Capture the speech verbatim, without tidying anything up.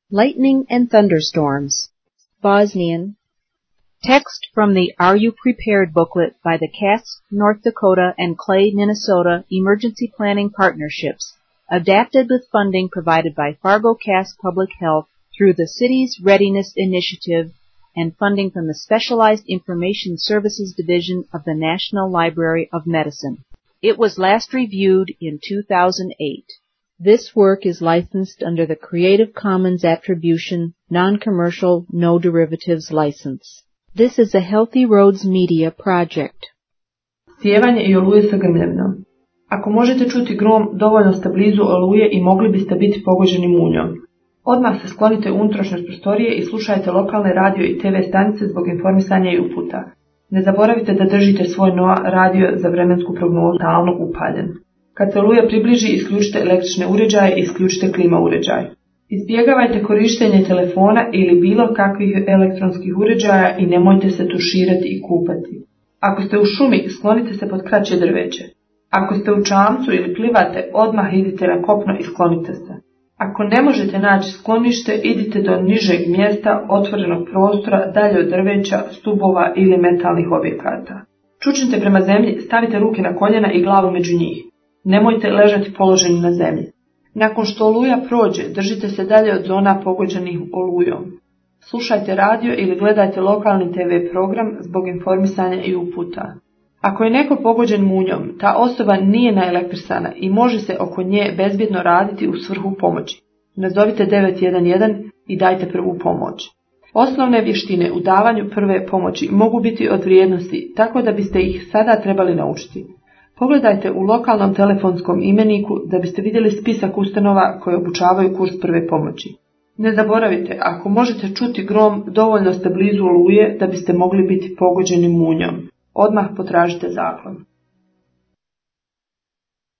Lightning and Thunderstorms. Bosnian. Text from the Are You Prepared booklet by the Cass, North Dakota and Clay, Minnesota Emergency Planning Partnerships, adapted with funding provided by Fargo-Cass Public Health through the City's Readiness Initiative and funding from the Specialized Information Services Division of the National Library of Medicine. It was last reviewed in two thousand eight. This work is licensed under the Creative Commons Attribution, Non-Commercial, No Derivatives license. This is a Healthy Roads Media project. Sjevanje i oluje sa grmljavinom. Ako možete čuti grom, dovoljno ste blizu oluje i mogli biste biti pogođeni munjom. Odmah se sklonite u unutrašnjost prostorije i slušajte lokalne radio i te ve stanice zbog informisanja i uputa. Ne zaboravite da držite svoj N O A radio za vremensku prognozu stalno upaljen. Kad se oluja približi, isključite električne uređaje i isključite klima uređaj. Izbjegavajte korištenje telefona ili bilo kakvih elektronskih uređaja i nemojte se tuširati i kupati. Ako ste u šumi, sklonite se pod kraće drveće. Ako ste u čamcu ili plivate, odmah idite na kopno i sklonite se. Ako ne možete naći sklonište, idite do nižeg mjesta, otvorenog prostora, dalje od drveća, stubova ili metalnih objekata. Čučnite prema zemlji, stavite ruke na koljena i glavu među njih. Nemojte ležati položeni na zemlji. Nakon što oluja prođe, držite se dalje od zona pogođenih olujom. Slušajte radio ili gledajte lokalni te ve program zbog informisanja i uputa. Ako je neko pogođen munjom, ta osoba nije naelektrisana i može se oko nje bezbjedno raditi u svrhu pomoći. Nazovite devet jedan jedan i dajte prvu pomoć. Osnovne vještine u davanju prve pomoći mogu biti od vrijednosti, tako da biste ih sada trebali naučiti. Pogledajte u lokalnom telefonskom imeniku da biste vidjeli spisak ustanova koje obučavaju kurs prve pomoći. Ne zaboravite, ako možete čuti grom, dovoljno ste blizu oluje da biste mogli biti pogođeni munjom. Odmah potražite zaklon.